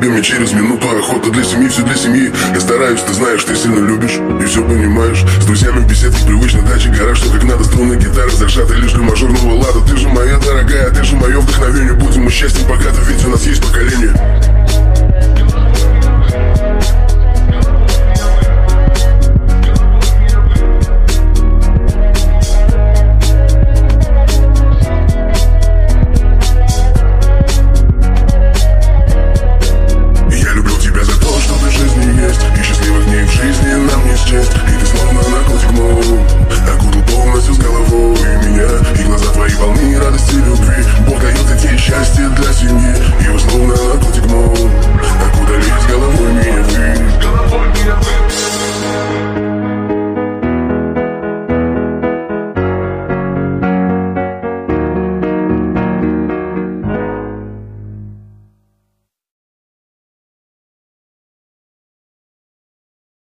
любимый, через минуту охота для семьи, все для семьи. Я стараюсь, ты знаешь, ты сильно любишь и все понимаешь. С друзьями в беседке, привычно даче, гараж, что как надо, струны гитары зажаты лишь для мажорного лада. Ты же моя дорогая, ты же мое вдохновение. Будем мы счастьем богаты, ведь у нас есть поколение. И счастливых дней в жизни нам не счесть.